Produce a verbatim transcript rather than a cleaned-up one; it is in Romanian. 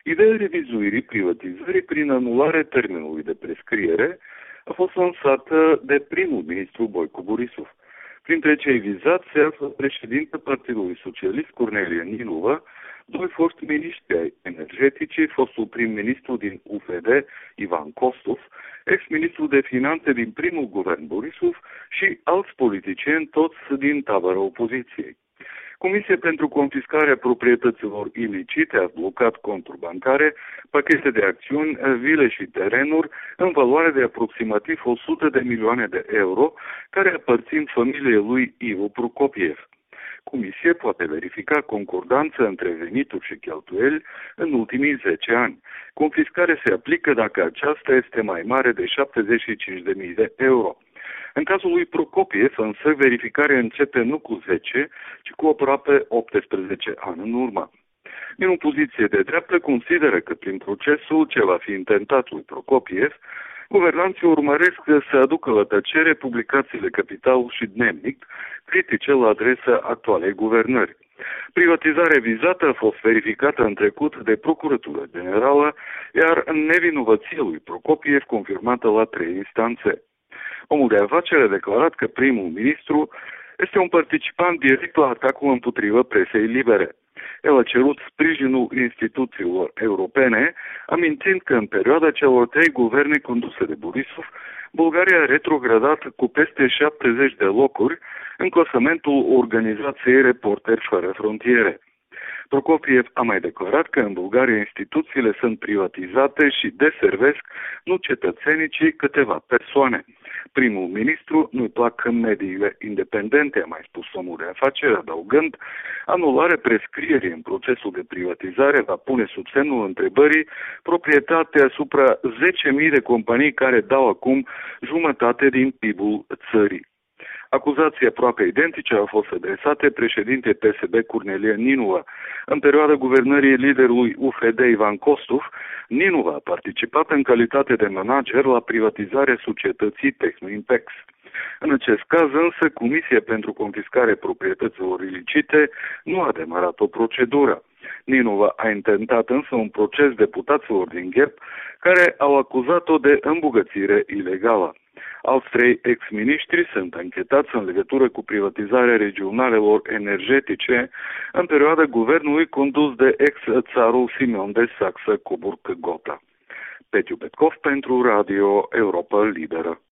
Ideea revizuirii privatizării prin anulare termenului de prescriere a fost lansată de primul ministru Boico Borisov. Printre cei vizați se află președintele Partidului Socialist Cornelia Ninova, doi foști miniștri ai energeticii, fostul prim-ministru din U F D, Ivan Kostov, ex-ministru de finanțe din primul guvern Borisov și alți politicieni, toți din tabăra opoziției. Comisia pentru confiscarea proprietăților ilicite a blocat conturi bancare, pachete de acțiuni, vile și terenuri în valoare de aproximativ o sută de milioane de euro, care aparțin familiei lui Ivo Prokopiev. Comisia poate verifica concordanță între venituri și cheltuieli în ultimii zece ani. Confiscarea se aplică dacă aceasta este mai mare de șaptezeci și cinci de mii de euro. În cazul lui Prokopiev, însă, verificarea începe nu cu zece, ci cu aproape optsprezece ani în urmă. Din opoziție de dreaptă consideră că prin procesul ce va fi intentat lui Prokopiev, guvernanții urmăresc să aducă la tăcere publicațiile Capital și Dnevnik, critice la adresa actualei guvernări. Privatizarea vizată a fost verificată în trecut de Procuratura Generală, iar nevinovăția lui Prokopiev confirmată la trei instanțe. Omul de afaceri a declarat că primul ministru este un participant direct la atacul împotriva presei libere. El a cerut sprijinul instituțiilor europene, amintind că în perioada celor trei guverne conduse de Borisov, Bulgaria a retrogradat cu peste șaptezeci de locuri în clasamentul organizației Reporteri fără frontiere. Prokopiev a mai declarat că în Bulgaria instituțiile sunt privatizate și deservesc nu cetățenii, ci câteva persoane. Primul ministru nu-i plac mediile independente, a mai spus omul de afaceri, adăugând, anularea prescrierii în procesul de privatizare va pune sub semnul întrebării proprietatea asupra zece mii de companii care dau acum jumătate din P I B-ul țării. Acuzații aproape identice au fost adresate președinte P S B Cornelia Ninova. În perioada guvernării liderului U F D Ivan Kostov, Ninova a participat în calitate de manager la privatizarea societății Technoimpex. În acest caz însă, Comisia pentru confiscarea proprietăților ilicite nu a demarat o procedură. Ninova a intentat însă un proces deputaților din G E P care au acuzat-o de îmbogățire ilegală. Alți trei ex-miniștri sunt anchetați în legătură cu privatizarea regionalelor energetice în perioada guvernului condus de ex-țarul Simeon de Saxe-Coburg-Gotha. Petiu Petkov pentru Radio Europa Liberă.